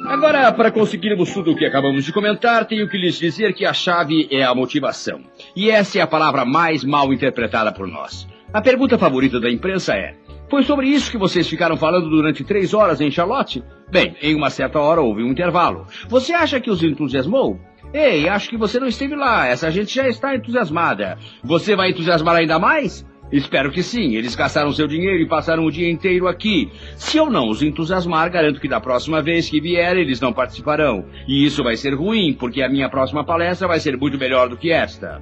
Agora, para conseguirmos tudo o que acabamos de comentar, tenho que lhes dizer que a chave é a motivação. E essa é a palavra mais mal interpretada por nós. A pergunta favorita da imprensa é: foi sobre isso que vocês ficaram falando durante 3 horas em Charlotte? Bem, em uma certa hora houve um intervalo. Você acha que os entusiasmou? Ei, acho que você não esteve lá. Essa gente já está entusiasmada. Você vai entusiasmar ainda mais? Espero que sim. Eles gastaram seu dinheiro e passaram o dia inteiro aqui. Se eu não os entusiasmar, garanto que da próxima vez que vier, eles não participarão. E isso vai ser ruim, porque a minha próxima palestra vai ser muito melhor do que esta.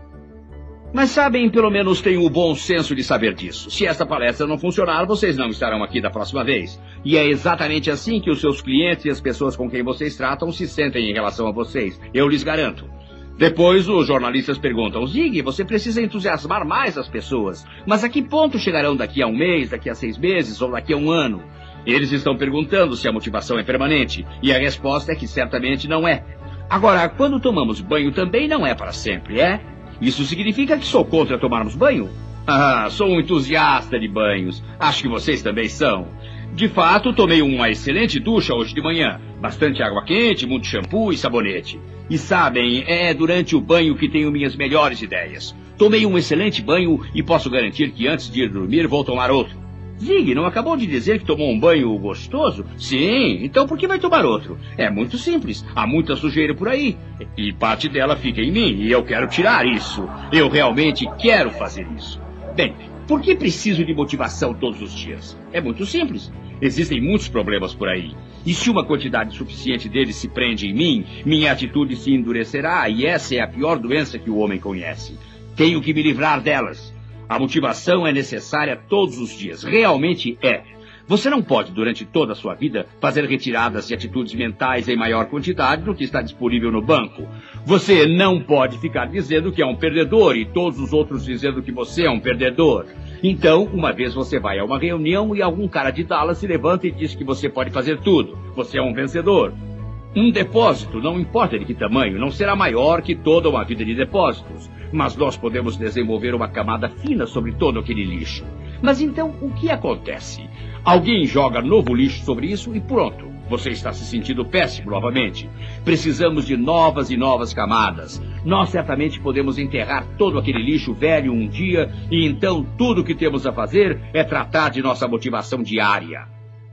Mas sabem, pelo menos tenho o bom senso de saber disso. Se esta palestra não funcionar, vocês não estarão aqui da próxima vez. E é exatamente assim que os seus clientes e as pessoas com quem vocês tratam se sentem em relação a vocês. Eu lhes garanto. Depois, os jornalistas perguntam: Zig, você precisa entusiasmar mais as pessoas. Mas a que ponto chegarão daqui a 1 mês, daqui a 6 meses ou daqui a 1 ano? Eles estão perguntando se a motivação é permanente. E a resposta é que certamente não é. Agora, quando tomamos banho também não é para sempre, é? Isso significa que sou contra tomarmos banho? Ah, sou um entusiasta de banhos. Acho que vocês também são. De fato, tomei uma excelente ducha hoje de manhã. Bastante água quente, muito shampoo e sabonete. E sabem, é durante o banho que tenho minhas melhores ideias. Tomei um excelente banho e posso garantir que antes de ir dormir vou tomar outro. Zig, não acabou de dizer que tomou um banho gostoso? Sim, então por que vai tomar outro? É muito simples, há muita sujeira por aí. E parte dela fica em mim e eu quero tirar isso. Eu realmente quero fazer isso. Bem, por que preciso de motivação todos os dias? É muito simples. Existem muitos problemas por aí. E se uma quantidade suficiente deles se prende em mim, minha atitude se endurecerá e essa é a pior doença que o homem conhece. Tenho que me livrar delas. A motivação é necessária todos os dias. Realmente é. Você não pode, durante toda a sua vida, fazer retiradas de atitudes mentais em maior quantidade do que está disponível no banco. Você não pode ficar dizendo que é um perdedor e todos os outros dizendo que você é um perdedor. Então, uma vez você vai a uma reunião e algum cara de Dallas se levanta e diz que você pode fazer tudo. Você é um vencedor. Um depósito, não importa de que tamanho, não será maior que toda uma vida de depósitos. Mas nós podemos desenvolver uma camada fina sobre todo aquele lixo. Mas então, o que acontece? Alguém joga novo lixo sobre isso e pronto. Você está se sentindo péssimo novamente. Precisamos de novas e novas camadas. Nós certamente podemos enterrar todo aquele lixo velho um dia e então tudo o que temos a fazer é tratar de nossa motivação diária.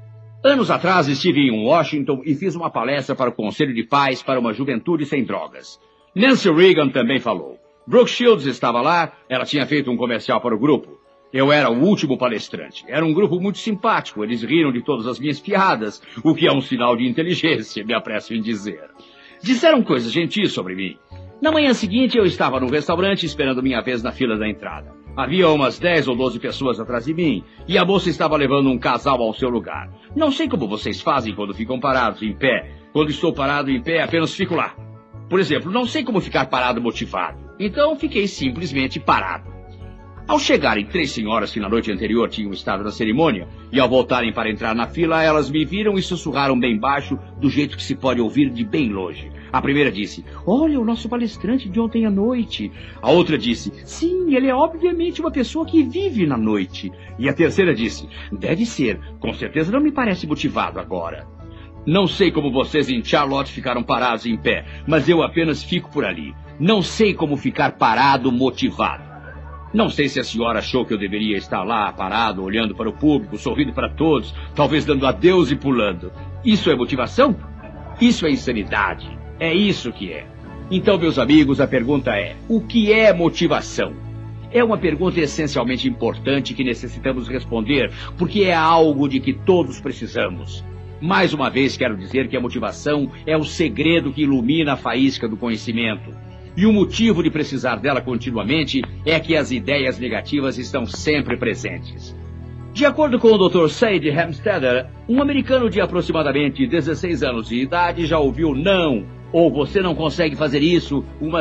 Anos atrás estive em Washington e fiz uma palestra para o Conselho de Paz para uma Juventude Sem Drogas. Nancy Reagan também falou. Brooke Shields estava lá, ela tinha feito um comercial para o grupo. Eu era o último palestrante. Era um grupo muito simpático, eles riram de todas as minhas piadas, o que é um sinal de inteligência, me apresso em dizer. Disseram coisas gentis sobre mim. Na manhã seguinte eu estava no restaurante esperando minha vez na fila da entrada. Havia umas 10 ou 12 pessoas atrás de mim, e a moça estava levando um casal ao seu lugar. Não sei como vocês fazem quando ficam parados em pé. Quando estou parado em pé, apenas fico lá. Por exemplo, não sei como ficar parado motivado. Então fiquei simplesmente parado. Ao chegarem 3 senhoras que na noite anterior tinham estado na cerimônia, e ao voltarem para entrar na fila, elas me viram e sussurraram bem baixo, do jeito que se pode ouvir de bem longe. A primeira disse: olha, o nosso palestrante de ontem à noite. A outra disse: sim, ele é obviamente uma pessoa que vive na noite. E a terceira disse: deve ser, com certeza não me parece motivado agora. Não sei como vocês em Charlotte ficaram parados em pé, mas eu apenas fico por ali. Não sei como ficar parado motivado. Não sei se a senhora achou que eu deveria estar lá, parado, olhando para o público, sorrindo para todos, talvez dando adeus e pulando. Isso é motivação? Isso é insanidade. É isso que é. Então, meus amigos, a pergunta é: o que é motivação? É uma pergunta essencialmente importante que necessitamos responder, porque é algo de que todos precisamos. Mais uma vez, quero dizer que a motivação é o segredo que ilumina a faísca do conhecimento. E o motivo de precisar dela continuamente é que as ideias negativas estão sempre presentes. De acordo com o Dr. Said Hempstetter, um americano de aproximadamente 16 anos de idade já ouviu não, ou você não consegue fazer isso, umas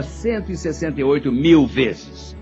168 mil vezes.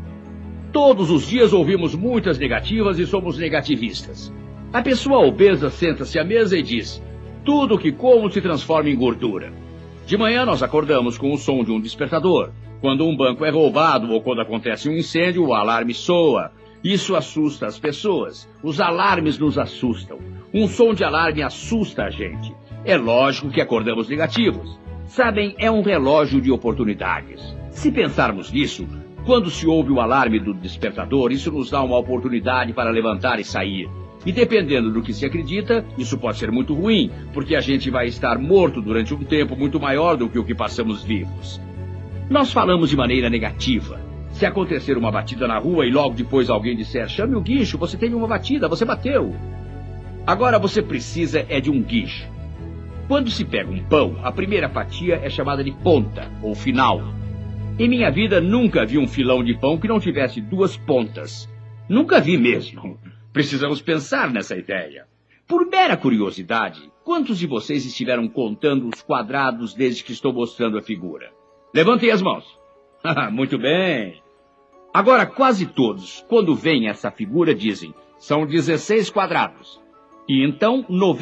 Todos os dias ouvimos muitas negativas e somos negativistas. A pessoa obesa senta-se à mesa e diz: tudo que como se transforma em gordura. De manhã nós acordamos com o som de um despertador. Quando um banco é roubado ou quando acontece um incêndio, o alarme soa. Isso assusta as pessoas. Os alarmes nos assustam. Um som de alarme assusta a gente. É lógico que acordamos negativos. Sabem, é um relógio de oportunidades. Se pensarmos nisso, quando se ouve o alarme do despertador, isso nos dá uma oportunidade para levantar e sair. E dependendo do que se acredita, isso pode ser muito ruim, porque a gente vai estar morto durante um tempo muito maior do que o que passamos vivos. Nós falamos de maneira negativa. Se acontecer uma batida na rua e logo depois alguém disser, chame o guincho, você teve uma batida, você bateu. Agora você precisa de um guincho. Quando se pega um pão, a primeira fatia é chamada de ponta, ou final. Em minha vida, nunca vi um filão de pão que não tivesse duas pontas. Nunca vi mesmo. Precisamos pensar nessa ideia. Por mera curiosidade, quantos de vocês estiveram contando os quadrados desde que estou mostrando a figura? Levantem as mãos. Muito bem. Agora, quase todos, quando veem essa figura, dizem, são 16 quadrados. E então,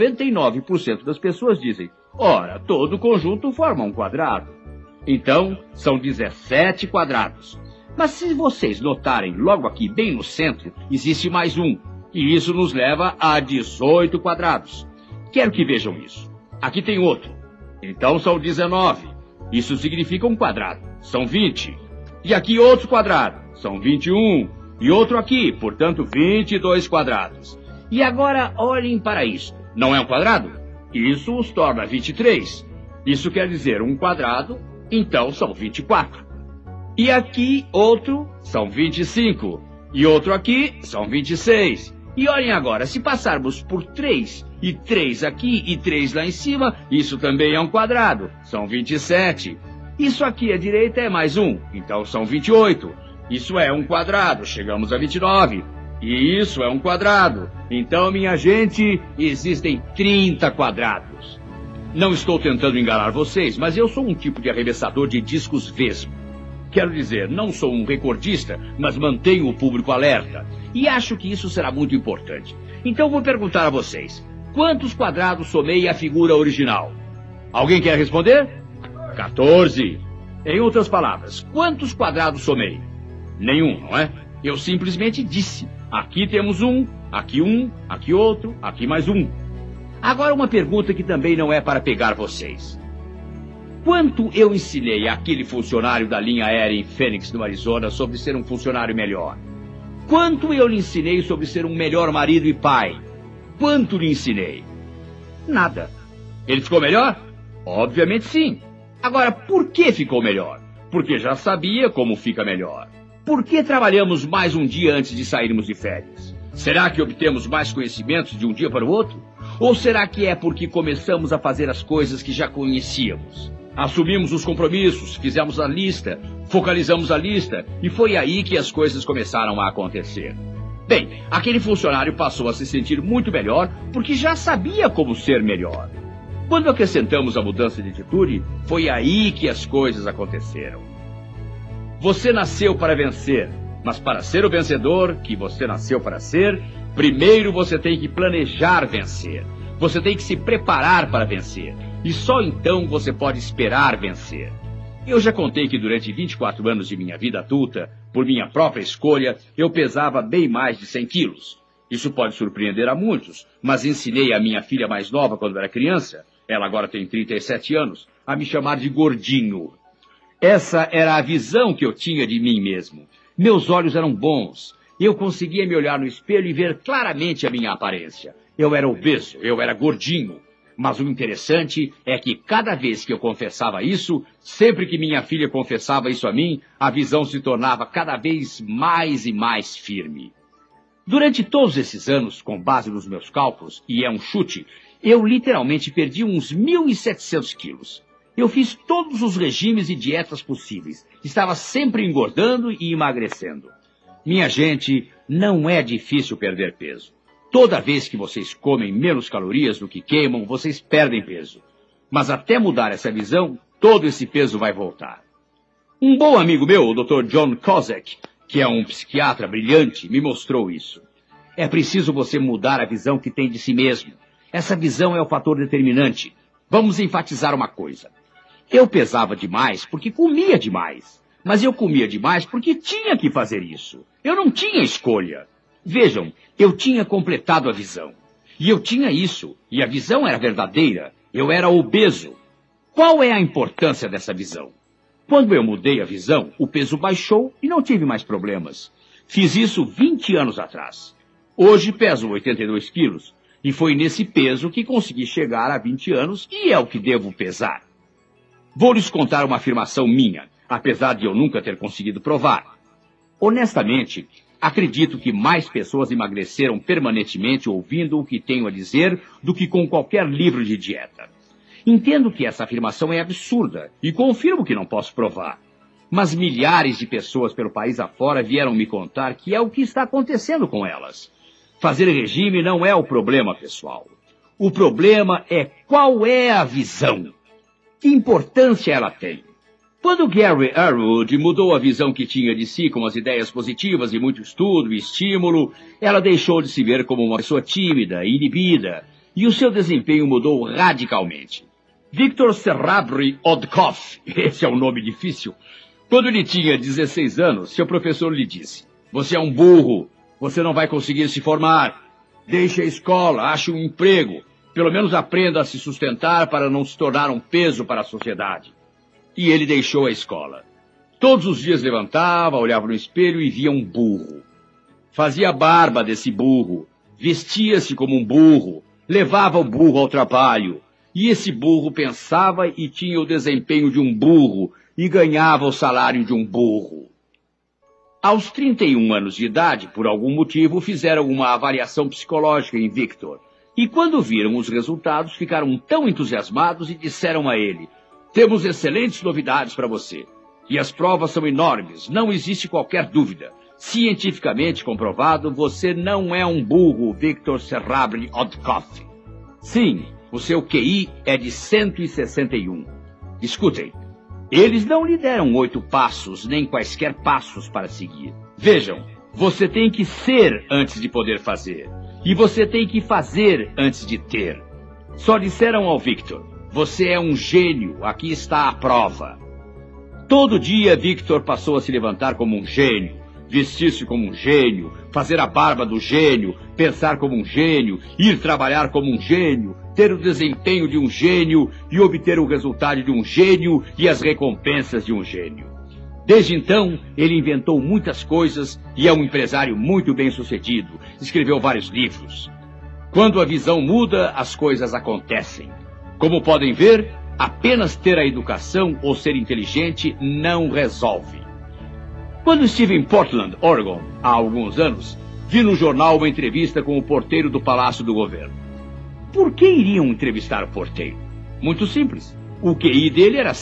99% das pessoas dizem, ora, todo conjunto forma um quadrado. Então, são 17 quadrados. Mas se vocês notarem, logo aqui, bem no centro, existe mais um. E isso nos leva a 18 quadrados. Quero que vejam isso. Aqui tem outro. Então são 19. Isso significa um quadrado. São 20. E aqui outro quadrado. São 21. E outro aqui, portanto 22 quadrados. E agora olhem para isso. Não é um quadrado? Isso os torna 23. Isso quer dizer um quadrado, então são 24. E aqui outro são 25. E outro aqui são 26. E olhem agora, se passarmos por 3, e 3 aqui e 3 lá em cima, isso também é um quadrado, são 27. Isso aqui à direita é mais um, então são 28. Isso é um quadrado, chegamos a 29. E isso é um quadrado. Então, minha gente, existem 30 quadrados. Não estou tentando enganar vocês, mas eu sou um tipo de arremessador de discos vesgo. Quero dizer, não sou um recordista, mas mantenho o público alerta. E acho que isso será muito importante. Então vou perguntar a vocês, quantos quadrados somei a figura original? Alguém quer responder? 14. Em outras palavras, quantos quadrados somei? Nenhum, não é? Eu simplesmente disse, aqui temos um, aqui outro, aqui mais um. Agora uma pergunta que também não é para pegar vocês. Quanto eu ensinei àquele funcionário da linha aérea em Phoenix, no Arizona, sobre ser um funcionário melhor? Quanto eu lhe ensinei sobre ser um melhor marido e pai? Quanto lhe ensinei? Nada. Ele ficou melhor? Obviamente sim. Agora, por que ficou melhor? Porque já sabia como fica melhor. Por que trabalhamos mais um dia antes de sairmos de férias? Será que obtemos mais conhecimentos de um dia para o outro? Ou será que é porque começamos a fazer as coisas que já conhecíamos? Assumimos os compromissos, fizemos a lista, focalizamos a lista, e foi aí que as coisas começaram a acontecer. Bem, aquele funcionário passou a se sentir muito melhor porque já sabia como ser melhor. Quando acrescentamos a mudança de atitude, foi aí que as coisas aconteceram. Você nasceu para vencer, mas para ser o vencedor que você nasceu para ser, primeiro você tem que planejar vencer. Você tem que se preparar para vencer. E só então você pode esperar vencer. Eu já contei que durante 24 anos de minha vida adulta, por minha própria escolha, eu pesava bem mais de 100 quilos. Isso pode surpreender a muitos, mas ensinei a minha filha mais nova quando era criança, ela agora tem 37 anos, a me chamar de gordinho. Essa era a visão que eu tinha de mim mesmo. Meus olhos eram bons. Eu conseguia me olhar no espelho e ver claramente a minha aparência. Eu era obeso, eu era gordinho. Mas o interessante é que cada vez que eu confessava isso, sempre que minha filha confessava isso a mim, a visão se tornava cada vez mais e mais firme. Durante todos esses anos, com base nos meus cálculos, e é um chute, eu literalmente perdi uns 1.700 quilos. Eu fiz todos os regimes e dietas possíveis. Estava sempre engordando e emagrecendo. Minha gente, não é difícil perder peso. Toda vez que vocês comem menos calorias do que queimam, vocês perdem peso. Mas até mudar essa visão, todo esse peso vai voltar. Um bom amigo meu, o Dr. John Kozak, que é um psiquiatra brilhante, me mostrou isso. É preciso você mudar a visão que tem de si mesmo. Essa visão é o fator determinante. Vamos enfatizar uma coisa. Eu pesava demais porque comia demais. Mas eu comia demais porque tinha que fazer isso. Eu não tinha escolha. Vejam, eu tinha completado a visão. E eu tinha isso. E a visão era verdadeira. Eu era obeso. Qual é a importância dessa visão? Quando eu mudei a visão, o peso baixou e não tive mais problemas. Fiz isso 20 anos atrás. Hoje peso 82 quilos e foi nesse peso que consegui chegar a 20 anos e é o que devo pesar. Vou lhes contar uma afirmação minha, apesar de eu nunca ter conseguido provar. Honestamente, acredito que mais pessoas emagreceram permanentemente ouvindo o que tenho a dizer do que com qualquer livro de dieta. Entendo que essa afirmação é absurda e confirmo que não posso provar. Mas milhares de pessoas pelo país afora vieram me contar que é o que está acontecendo com elas. Fazer regime não é o problema, pessoal. O problema é qual é a visão. Que importância ela tem? Quando Gary Arwood mudou a visão que tinha de si com as ideias positivas e muito estudo e estímulo, ela deixou de se ver como uma pessoa tímida e inibida, e o seu desempenho mudou radicalmente. Victor Serabri Odkoff, esse é um nome difícil. Quando ele tinha 16 anos, seu professor lhe disse: "Você é um burro, você não vai conseguir se formar. Deixe a escola, ache um emprego. Pelo menos aprenda a se sustentar para não se tornar um peso para a sociedade." E ele deixou a escola. Todos os dias levantava, olhava no espelho e via um burro. Fazia barba desse burro, vestia-se como um burro, levava o burro ao trabalho. E esse burro pensava e tinha o desempenho de um burro e ganhava o salário de um burro. Aos 31 anos de idade, por algum motivo, fizeram uma avaliação psicológica em Victor. E quando viram os resultados, ficaram tão entusiasmados e disseram a ele: "Temos excelentes novidades para você. E as provas são enormes, não existe qualquer dúvida. Cientificamente comprovado, você não é um burro, Victor Serabri Odkoff. Sim, o seu QI é de 161. Escutem, eles não lhe deram 8 passos, nem quaisquer passos para seguir. Vejam, você tem que ser antes de poder fazer. E você tem que fazer antes de ter. Só disseram ao Victor: "Você é um gênio, aqui está a prova." Todo dia, Victor passou a se levantar como um gênio, vestir-se como um gênio, fazer a barba do gênio, pensar como um gênio, ir trabalhar como um gênio, ter o desempenho de um gênio e obter o resultado de um gênio e as recompensas de um gênio. Desde então, ele inventou muitas coisas e é um empresário muito bem-sucedido. Escreveu vários livros. Quando a visão muda, as coisas acontecem. Como podem ver, apenas ter a educação ou ser inteligente não resolve. Quando estive em Portland, Oregon, há alguns anos, vi no jornal uma entrevista com o porteiro do Palácio do Governo. Por que iriam entrevistar o porteiro? Muito simples. O QI dele era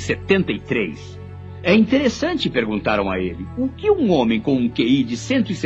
173. É interessante, perguntaram a ele, o que um homem com um QI de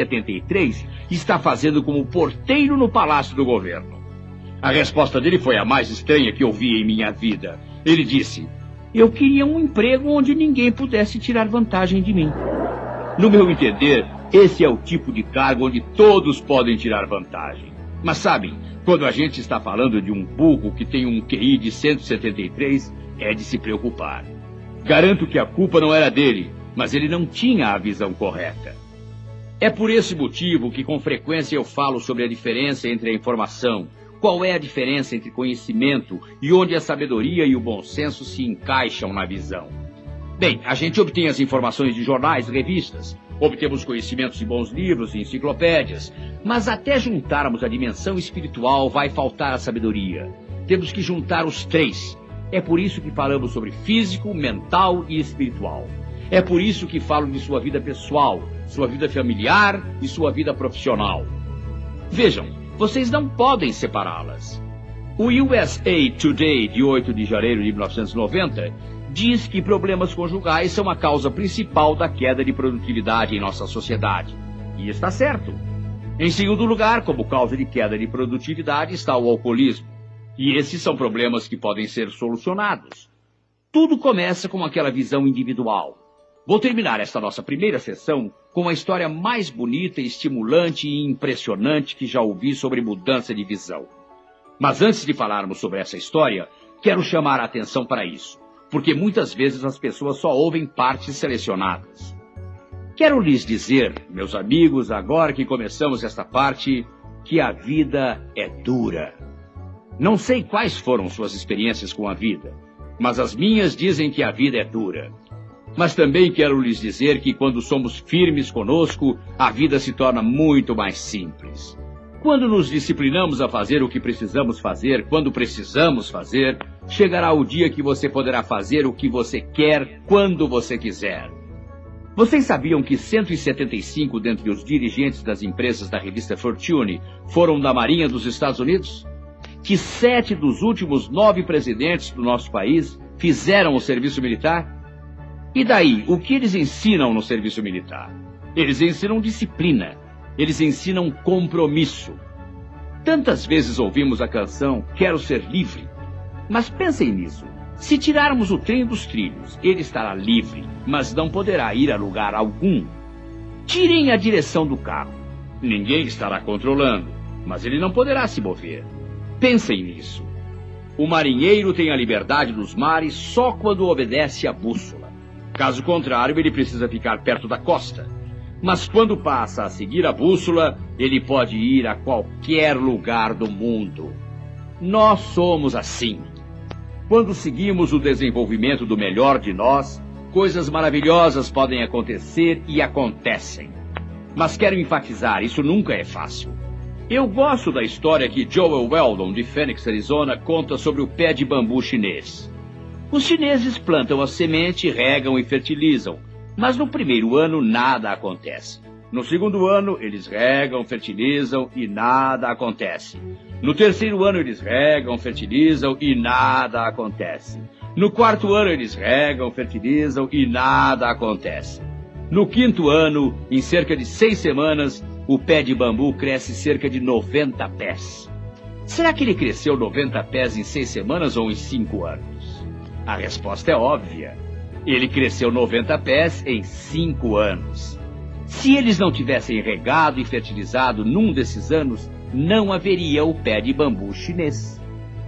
173 está fazendo como porteiro no Palácio do Governo? A resposta dele foi a mais estranha que eu vi em minha vida. Ele disse: "Eu queria um emprego onde ninguém pudesse tirar vantagem de mim." No meu entender, esse é o tipo de cargo onde todos podem tirar vantagem. Mas sabem, quando a gente está falando de um burro que tem um QI de 173, é de se preocupar. Garanto que a culpa não era dele, mas ele não tinha a visão correta. É por esse motivo que com frequência eu falo sobre a diferença entre a informação, qual é a diferença entre conhecimento e onde a sabedoria e o bom senso se encaixam na visão. Bem, a gente obtém as informações de jornais e revistas, obtemos conhecimentos de bons livros e enciclopédias, mas até juntarmos a dimensão espiritual vai faltar a sabedoria. Temos que juntar os três. É por isso que falamos sobre físico, mental e espiritual. É por isso que falo de sua vida pessoal, sua vida familiar e sua vida profissional. Vejam, vocês não podem separá-las. O USA Today, de 8 de janeiro de 1990, diz que problemas conjugais são a causa principal da queda de produtividade em nossa sociedade. E está certo. Em segundo lugar, como causa de queda de produtividade, está o alcoolismo. E esses são problemas que podem ser solucionados. Tudo começa com aquela visão individual. Vou terminar esta nossa primeira sessão com a história mais bonita, estimulante e impressionante que já ouvi sobre mudança de visão. Mas antes de falarmos sobre essa história, quero chamar a atenção para isso, porque muitas vezes as pessoas só ouvem partes selecionadas. Quero lhes dizer, meus amigos, agora que começamos esta parte, que a vida é dura. Não sei quais foram suas experiências com a vida, mas as minhas dizem que a vida é dura. Mas também quero lhes dizer que quando somos firmes conosco, a vida se torna muito mais simples. Quando nos disciplinamos a fazer o que precisamos fazer, quando precisamos fazer, chegará o dia que você poderá fazer o que você quer, quando você quiser. Vocês sabiam que 175 dentre os dirigentes das empresas da revista Fortune foram da Marinha dos Estados Unidos? Que 7 dos últimos 9 presidentes do nosso país fizeram o serviço militar? E daí, o que eles ensinam no serviço militar? Eles ensinam disciplina. Eles ensinam compromisso. Tantas vezes ouvimos a canção Quero Ser Livre. Mas pensem nisso. Se tirarmos o trem dos trilhos, ele estará livre, mas não poderá ir a lugar algum. Tirem a direção do carro. Ninguém estará controlando, mas ele não poderá se mover. Pensem nisso. O marinheiro tem a liberdade dos mares só quando obedece à bússola. Caso contrário, ele precisa ficar perto da costa. Mas quando passa a seguir a bússola, ele pode ir a qualquer lugar do mundo. Nós somos assim. Quando seguimos o desenvolvimento do melhor de nós, coisas maravilhosas podem acontecer e acontecem. Mas quero enfatizar, isso nunca é fácil. Eu gosto da história que Joel Weldon, de Phoenix, Arizona, conta sobre o pé de bambu chinês. Os chineses plantam a semente, regam e fertilizam. Mas no primeiro ano nada acontece. No segundo ano eles regam, fertilizam e nada acontece. No terceiro ano eles regam, fertilizam e nada acontece. No quarto ano eles regam, fertilizam e nada acontece. No quinto ano, em cerca de 6 semanas, o pé de bambu cresce cerca de 90 pés. Será que ele cresceu 90 pés em 6 semanas ou em 5 anos? A resposta é óbvia. Ele cresceu 90 pés em 5 anos. Se eles não tivessem regado e fertilizado num desses anos, não haveria o pé de bambu chinês.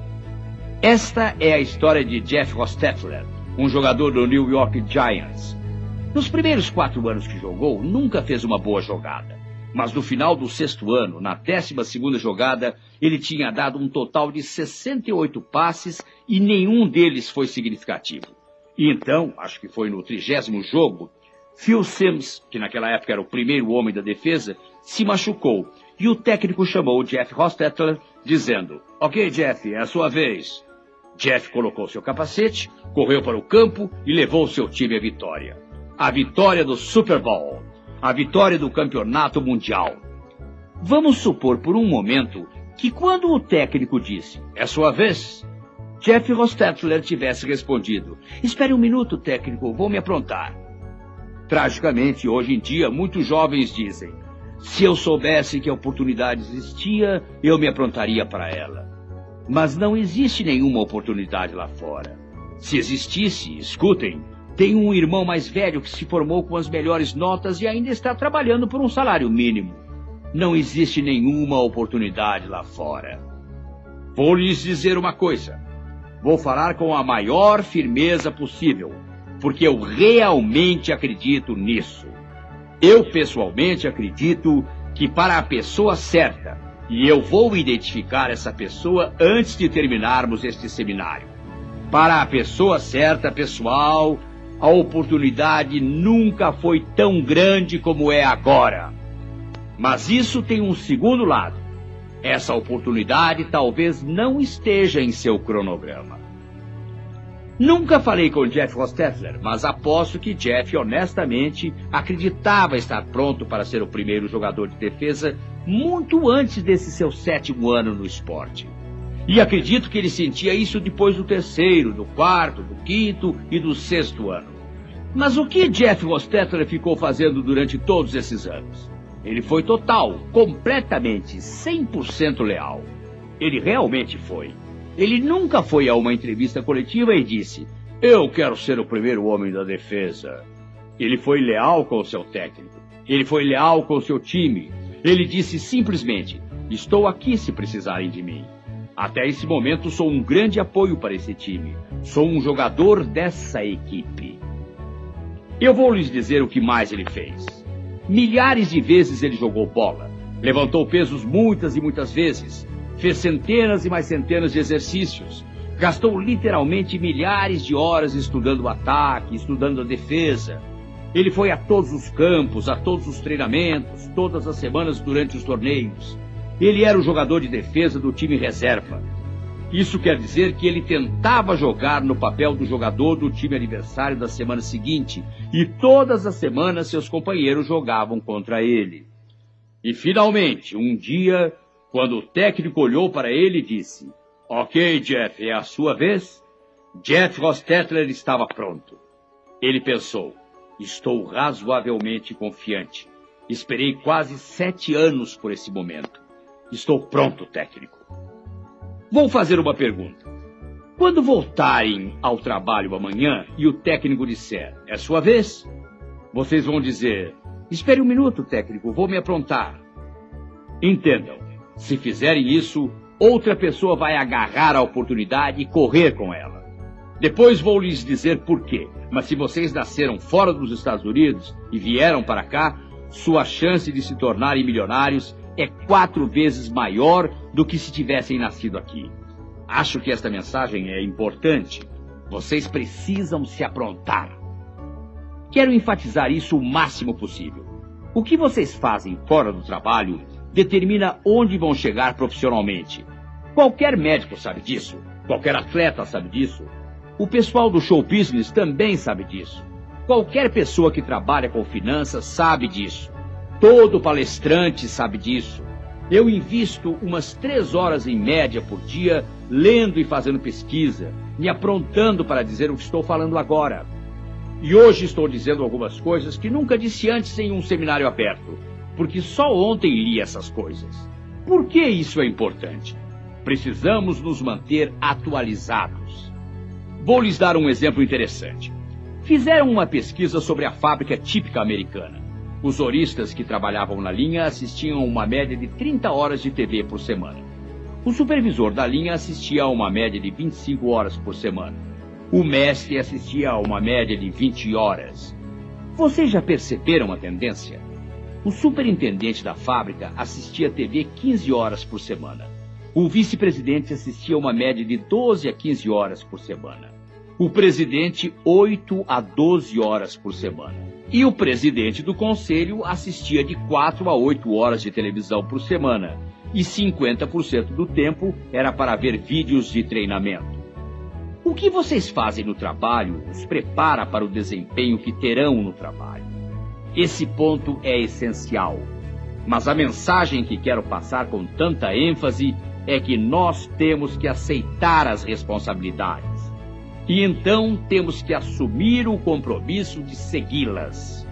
Esta é a história de Jeff Hostetler, um jogador do New York Giants. Nos primeiros 4 anos que jogou, nunca fez uma boa jogada. Mas no final do 6º ano, na 12ª jogada, ele tinha dado um total de 68 passes e nenhum deles foi significativo. E então, acho que foi no 30º jogo, Phil Simms, que naquela época era o primeiro homem da defesa, se machucou. E o técnico chamou o Jeff Hostetler, dizendo: "Ok, Jeff, é a sua vez." Jeff colocou seu capacete, correu para o campo e levou seu time à vitória. A vitória do Super Bowl. A vitória do campeonato mundial. Vamos supor por um momento que quando o técnico disse: "É sua vez", Jeff Hostetler tivesse respondido: "Espere um minuto, técnico, vou me aprontar." Tragicamente, hoje em dia, muitos jovens dizem: "Se eu soubesse que a oportunidade existia, eu me aprontaria para ela." Mas não existe nenhuma oportunidade lá fora. Se existisse, escutem, tem um irmão mais velho que se formou com as melhores notas e ainda está trabalhando por um salário mínimo. Não existe nenhuma oportunidade lá fora. Vou lhes dizer uma coisa. Vou falar com a maior firmeza possível, porque eu realmente acredito nisso. Eu, pessoalmente, acredito que para a pessoa certa, e eu vou identificar essa pessoa antes de terminarmos este seminário. Para a pessoa certa, pessoal, a oportunidade nunca foi tão grande como é agora. Mas isso tem um segundo lado. Essa oportunidade talvez não esteja em seu cronograma. Nunca falei com Jeff Hostetler, mas aposto que Jeff honestamente acreditava estar pronto para ser o primeiro jogador de defesa muito antes desse seu 7º ano no esporte. E acredito que ele sentia isso depois do 3º, do 4º, do 5º e do 6º ano. Mas o que Jeff Hostetler ficou fazendo durante todos esses anos? Ele foi total, completamente, 100% leal. Ele realmente foi. Ele nunca foi a uma entrevista coletiva e disse: "Eu quero ser o primeiro homem da defesa." Ele foi leal com o seu técnico. Ele foi leal com o seu time. Ele disse simplesmente: "Estou aqui se precisarem de mim. Até esse momento sou um grande apoio para esse time. Sou um jogador dessa equipe." Eu vou lhes dizer o que mais ele fez. Milhares de vezes ele jogou bola. Levantou pesos muitas e muitas vezes. Fez centenas e mais centenas de exercícios. Gastou literalmente milhares de horas estudando o ataque, estudando a defesa. Ele foi a todos os campos, a todos os treinamentos, todas as semanas durante os torneios. Ele era o jogador de defesa do time reserva. Isso quer dizer que ele tentava jogar no papel do jogador do time adversário da semana seguinte, e todas as semanas seus companheiros jogavam contra ele. E finalmente, um dia, quando o técnico olhou para ele e disse: "Ok, Jeff, é a sua vez?" Jeff Hostetler estava pronto. Ele pensou: "Estou razoavelmente confiante. Esperei quase 7 anos por esse momento. Estou pronto, técnico. Vou fazer uma pergunta. Quando voltarem ao trabalho amanhã e o técnico disser: 'É sua vez', vocês vão dizer: 'Espere um minuto, técnico, vou me aprontar.' Entendam, se fizerem isso, outra pessoa vai agarrar a oportunidade e correr com ela. Depois vou lhes dizer por quê, mas se vocês nasceram fora dos Estados Unidos e vieram para cá, sua chance de se tornarem milionários é 4 vezes maior do que se tivessem nascido aqui. Acho que esta mensagem é importante. Vocês precisam se aprontar. Quero enfatizar isso o máximo possível. O que vocês fazem fora do trabalho determina onde vão chegar profissionalmente. Qualquer médico sabe disso. Qualquer atleta sabe disso. O pessoal do show business também sabe disso. Qualquer pessoa que trabalha com finanças sabe disso. Todo palestrante sabe disso. Eu invisto umas 3 horas em média por dia lendo e fazendo pesquisa, me aprontando para dizer o que estou falando agora. E hoje estou dizendo algumas coisas que nunca disse antes em um seminário aberto, porque só ontem li essas coisas. Por que isso é importante? Precisamos nos manter atualizados. Vou lhes dar um exemplo interessante. Fizeram uma pesquisa sobre a fábrica típica americana. Os horistas que trabalhavam na linha assistiam uma média de 30 horas de TV por semana. O supervisor da linha assistia a uma média de 25 horas por semana. O mestre assistia a uma média de 20 horas. Vocês já perceberam a tendência? O superintendente da fábrica assistia a TV 15 horas por semana. O vice-presidente assistia a uma média de 12 a 15 horas por semana. O presidente, 8 a 12 horas por semana. E o presidente do conselho assistia de 4 a 8 horas de televisão por semana. E 50% do tempo era para ver vídeos de treinamento. O que vocês fazem no trabalho os prepara para o desempenho que terão no trabalho. Esse ponto é essencial. Mas a mensagem que quero passar com tanta ênfase é que nós temos que aceitar as responsabilidades. E então temos que assumir o compromisso de segui-las.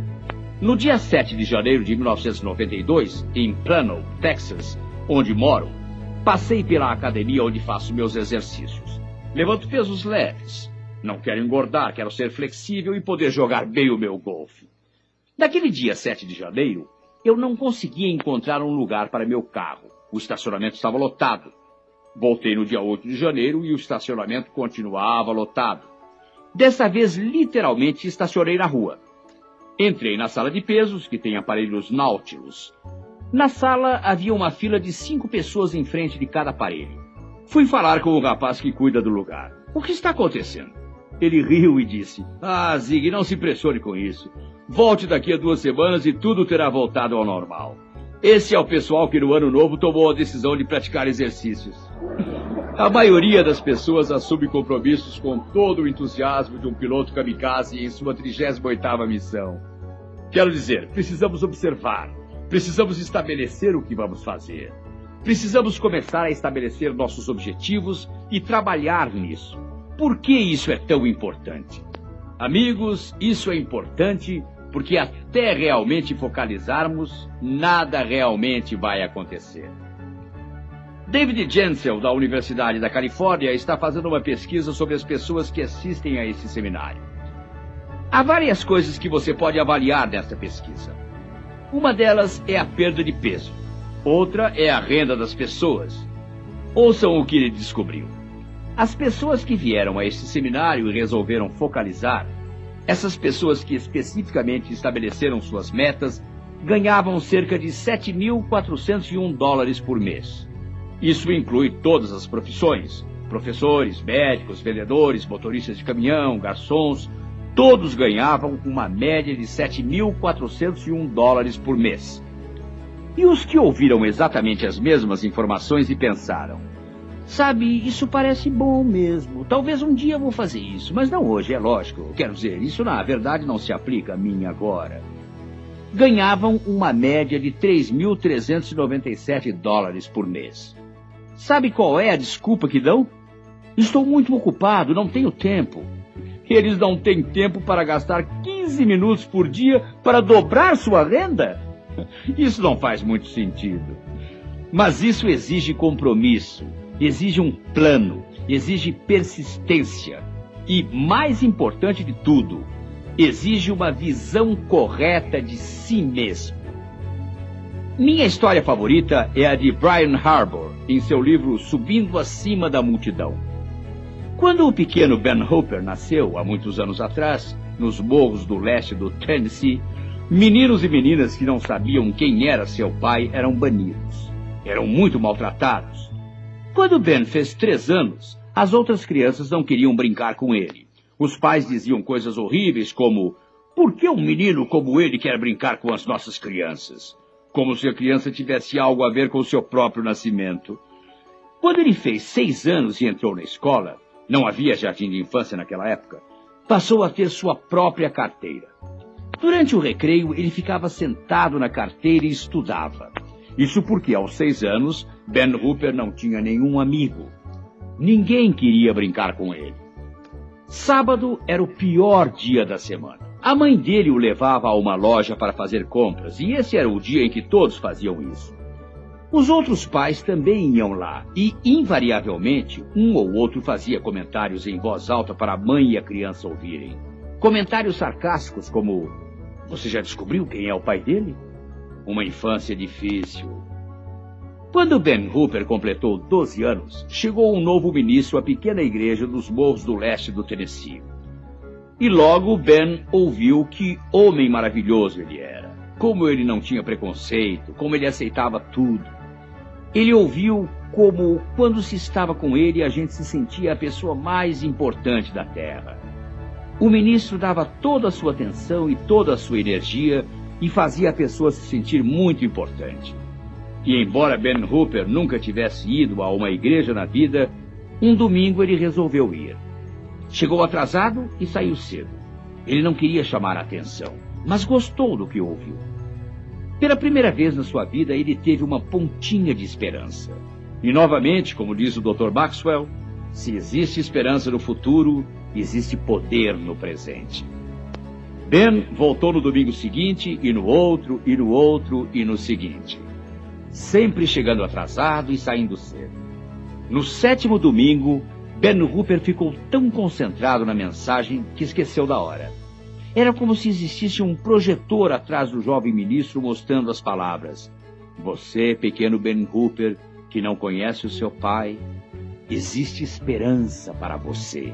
No dia 7 de janeiro de 1992, em Plano, Texas, onde moro, passei pela academia onde faço meus exercícios. Levanto pesos leves. Não quero engordar, quero ser flexível e poder jogar bem o meu golfe. Naquele dia 7 de janeiro, eu não conseguia encontrar um lugar para meu carro. O estacionamento estava lotado. Voltei no dia 8 de janeiro e o estacionamento continuava lotado. Dessa vez, literalmente, estacionei na rua. Entrei na sala de pesos, que tem aparelhos Nautilus. Na sala, havia uma fila de 5 pessoas em frente de cada aparelho. Fui falar com o rapaz que cuida do lugar. O que está acontecendo? Ele riu e disse: "Ah, Zig, não se impressione com isso. Volte daqui a 2 semanas e tudo terá voltado ao normal. Esse é o pessoal que no ano novo tomou a decisão de praticar exercícios." A maioria das pessoas assume compromissos com todo o entusiasmo de um piloto kamikaze em sua 38ª missão. Quero dizer, precisamos observar, precisamos estabelecer o que vamos fazer. Precisamos começar a estabelecer nossos objetivos e trabalhar nisso. Por que isso é tão importante? Amigos, isso é importante porque até realmente focalizarmos, nada realmente vai acontecer. David Jensel, da Universidade da Califórnia, está fazendo uma pesquisa sobre as pessoas que assistem a esse seminário. Há várias coisas que você pode avaliar nesta pesquisa. Uma delas é a perda de peso. Outra é a renda das pessoas. Ouçam o que ele descobriu. As pessoas que vieram a esse seminário e resolveram focalizar, essas pessoas que especificamente estabeleceram suas metas, ganhavam cerca de $7.401 por mês. Isso inclui todas as profissões: professores, médicos, vendedores, motoristas de caminhão, garçons. Todos ganhavam uma média de $7.401 por mês. E os que ouviram exatamente as mesmas informações e pensaram: sabe, isso parece bom mesmo. Talvez um dia eu vou fazer isso, mas não hoje, é lógico. Quero dizer, isso na verdade não se aplica a mim agora. Ganhavam uma média de $3.397 por mês. Sabe qual é a desculpa que dão? Estou muito ocupado, não tenho tempo. Eles não têm tempo para gastar 15 minutos por dia para dobrar sua renda? Isso não faz muito sentido. Mas isso exige compromisso, exige um plano, exige persistência e, mais importante de tudo, exige uma visão correta de si mesmo. Minha história favorita é a de Brian Harbour, em seu livro Subindo Acima da Multidão. Quando o pequeno Ben Hooper nasceu, há muitos anos atrás, nos morros do leste do Tennessee, meninos e meninas que não sabiam quem era seu pai eram banidos. Eram muito maltratados. Quando Ben fez 3 anos, as outras crianças não queriam brincar com ele. Os pais diziam coisas horríveis como: por que um menino como ele quer brincar com as nossas crianças? Como se a criança tivesse algo a ver com o seu próprio nascimento. Quando ele fez 6 anos e entrou na escola, não havia jardim de infância naquela época, passou a ter sua própria carteira. Durante o recreio, ele ficava sentado na carteira e estudava. Isso porque, aos 6 anos, Ben Hooper não tinha nenhum amigo. Ninguém queria brincar com ele. Sábado era o pior dia da semana. A mãe dele o levava a uma loja para fazer compras, e esse era o dia em que todos faziam isso. Os outros pais também iam lá, e, invariavelmente, um ou outro fazia comentários em voz alta para a mãe e a criança ouvirem. Comentários sarcásticos como: você já descobriu quem é o pai dele? Uma infância difícil. Quando Ben Hooper completou 12 anos, chegou um novo ministro à pequena igreja dos morros do leste do Tennessee. E logo Ben ouviu que homem maravilhoso ele era. Como ele não tinha preconceito, como ele aceitava tudo. Ele ouviu como, quando se estava com ele, a gente se sentia a pessoa mais importante da terra. O ministro dava toda a sua atenção e toda a sua energia e fazia a pessoa se sentir muito importante. E embora Ben Hooper nunca tivesse ido a uma igreja na vida, um domingo ele resolveu ir. Chegou atrasado e saiu cedo. Ele não queria chamar a atenção, mas gostou do que ouviu. Pela primeira vez na sua vida, ele teve uma pontinha de esperança. E novamente, como diz o Dr. Maxwell, se existe esperança no futuro, existe poder no presente. Ben voltou no domingo seguinte, e no outro, e no outro, e no seguinte. Sempre chegando atrasado e saindo cedo. No 7º domingo, Ben Hooper ficou tão concentrado na mensagem que esqueceu da hora. Era como se existisse um projetor atrás do jovem ministro mostrando as palavras: você, pequeno Ben Hooper, que não conhece o seu pai, existe esperança para você.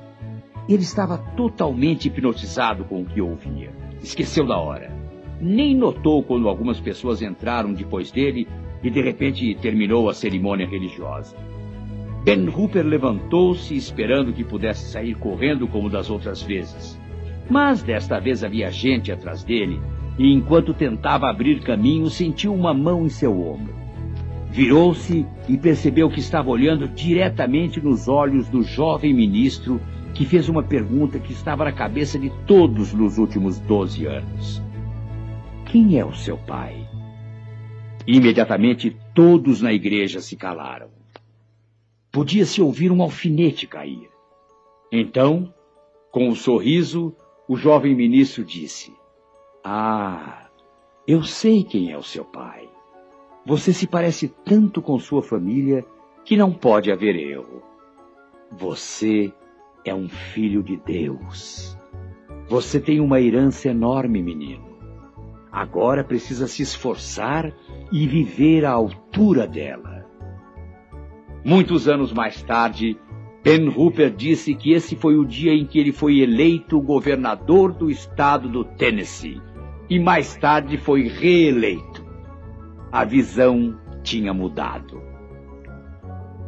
Ele estava totalmente hipnotizado com o que ouvia. Esqueceu da hora. Nem notou quando algumas pessoas entraram depois dele e de repente terminou a cerimônia religiosa. Ben Hooper levantou-se esperando que pudesse sair correndo como das outras vezes. Mas desta vez havia gente atrás dele e enquanto tentava abrir caminho sentiu uma mão em seu ombro. Virou-se e percebeu que estava olhando diretamente nos olhos do jovem ministro que fez uma pergunta que estava na cabeça de todos nos últimos 12 anos. Quem é o seu pai? Imediatamente todos na igreja se calaram. Podia-se ouvir um alfinete cair. Então, com um sorriso, o jovem ministro disse: ah, eu sei quem é o seu pai. Você se parece tanto com sua família que não pode haver erro. Você é um filho de Deus. Você tem uma herança enorme, menino. Agora precisa se esforçar e viver à altura dela. Muitos anos mais tarde, Ben Hooper disse que esse foi o dia em que ele foi eleito governador do estado do Tennessee. E mais tarde foi reeleito. A visão tinha mudado.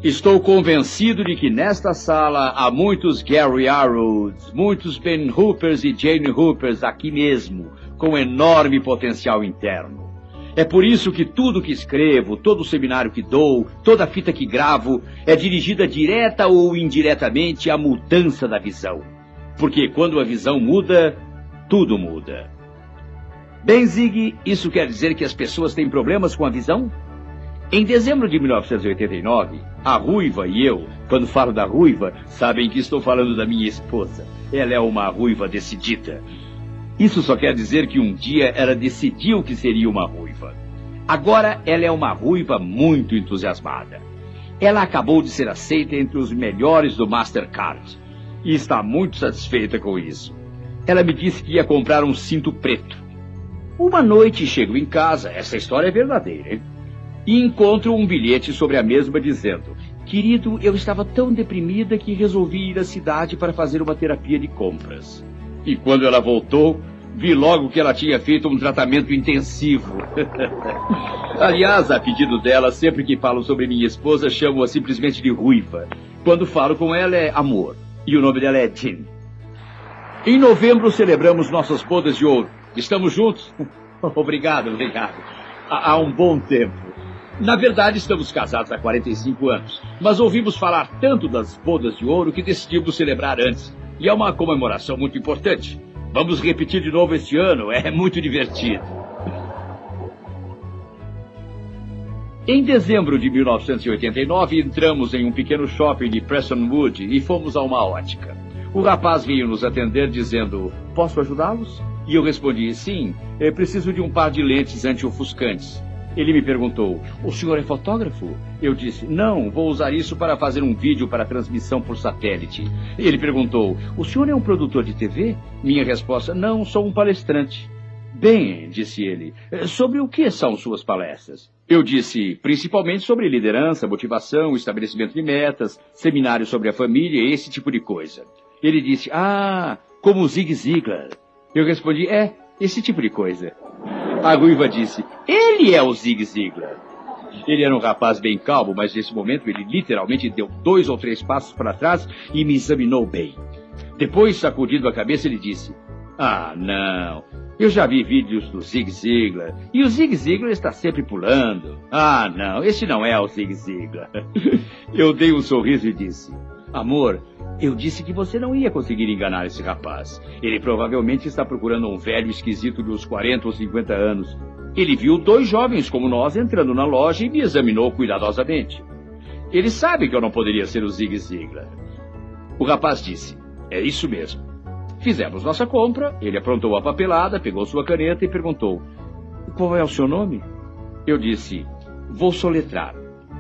Estou convencido de que nesta sala há muitos Gary Arrowds, muitos Ben Hoopers e Jane Hoopers aqui mesmo, com enorme potencial interno. É por isso que tudo que escrevo, todo seminário que dou, toda fita que gravo, é dirigida direta ou indiretamente à mudança da visão. Porque quando a visão muda, tudo muda. Bem, Zig, isso quer dizer que as pessoas têm problemas com a visão? Em dezembro de 1989, a Ruiva e eu, quando falo da Ruiva, sabem que estou falando da minha esposa. Ela é uma ruiva decidida. Isso só quer dizer que um dia ela decidiu que seria uma ruiva. Agora ela é uma ruiva muito entusiasmada. Ela acabou de ser aceita entre os melhores do Mastercard e está muito satisfeita com isso. Ela me disse que ia comprar um cinto preto. Uma noite chego em casa, essa história é verdadeira, hein? E encontro um bilhete sobre a mesma dizendo: querido, eu estava tão deprimida que resolvi ir à cidade para fazer uma terapia de compras. E quando ela voltou, vi logo que ela tinha feito um tratamento intensivo. Aliás, a pedido dela, sempre que falo sobre minha esposa, chamo-a simplesmente de Ruiva. Quando falo com ela é amor. E o nome dela é Jean. Em novembro celebramos nossas bodas de ouro. Estamos juntos? Obrigado. Há um bom tempo. Na verdade, estamos casados há 45 anos. Mas ouvimos falar tanto das bodas de ouro que decidimos celebrar antes. E é uma comemoração muito importante. Vamos repetir de novo este ano, é muito divertido. Em dezembro de 1989, entramos em um pequeno shopping de Prestonwood e fomos a uma ótica. O rapaz veio nos atender dizendo: posso ajudá-los? E eu respondi: sim, preciso de um par de lentes anti-ofuscantes. Ele me perguntou: o senhor é fotógrafo? Eu disse: não, vou usar isso para fazer um vídeo para transmissão por satélite. Ele perguntou: o senhor é um produtor de TV? Minha resposta: não, sou um palestrante. Bem, disse ele, sobre o que são suas palestras? Eu disse: principalmente sobre liderança, motivação, estabelecimento de metas, seminários sobre a família, esse tipo de coisa. Ele disse: como o Zig Ziglar. Eu respondi: esse tipo de coisa. A Ruiva disse: ele é o Zig Ziglar. Ele era um rapaz bem calmo, mas nesse momento ele literalmente deu 2 ou 3 passos para trás e me examinou bem. Depois, sacudindo a cabeça, ele disse: não, eu já vi vídeos do Zig Ziglar, e o Zig Ziglar está sempre pulando. Não, esse não é o Zig Ziglar. Eu dei um sorriso e disse: amor, eu disse que você não ia conseguir enganar esse rapaz. Ele provavelmente está procurando um velho esquisito de uns 40 ou 50 anos. Ele viu 2 jovens como nós entrando na loja e me examinou cuidadosamente. Ele sabe que eu não poderia ser o Zig Ziglar. O rapaz disse: é isso mesmo. Fizemos nossa compra, ele aprontou a papelada, pegou sua caneta e perguntou: qual é o seu nome? Eu disse: vou soletrar.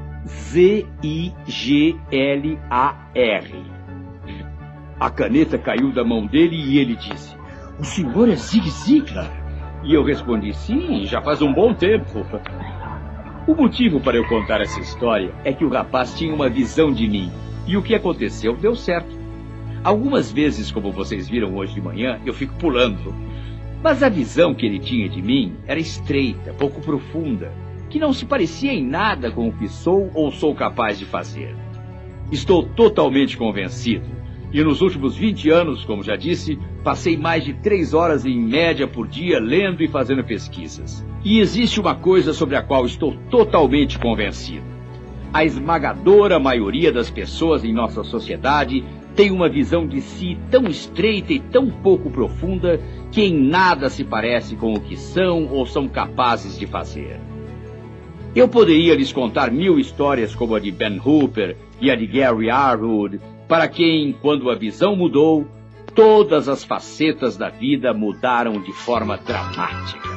Z-I-G-L-A-R. A caneta caiu da mão dele e ele disse: o senhor é Zig Ziglar? E eu respondi: sim, já faz um bom tempo. O motivo para eu contar essa história é que o rapaz tinha uma visão de mim. E o que aconteceu deu certo. Algumas vezes, como vocês viram hoje de manhã, eu fico pulando. Mas a visão que ele tinha de mim era estreita, pouco profunda, que não se parecia em nada com o que sou ou sou capaz de fazer. Estou totalmente convencido. E nos últimos 20 anos, como já disse, passei mais de 3 horas em média por dia lendo e fazendo pesquisas. E existe uma coisa sobre a qual estou totalmente convencido. A esmagadora maioria das pessoas em nossa sociedade tem uma visão de si tão estreita e tão pouco profunda que em nada se parece com o que são ou são capazes de fazer. Eu poderia lhes contar 1000 histórias como a de Ben Hooper e a de Gary Arwood, para quem, quando a visão mudou, todas as facetas da vida mudaram de forma dramática.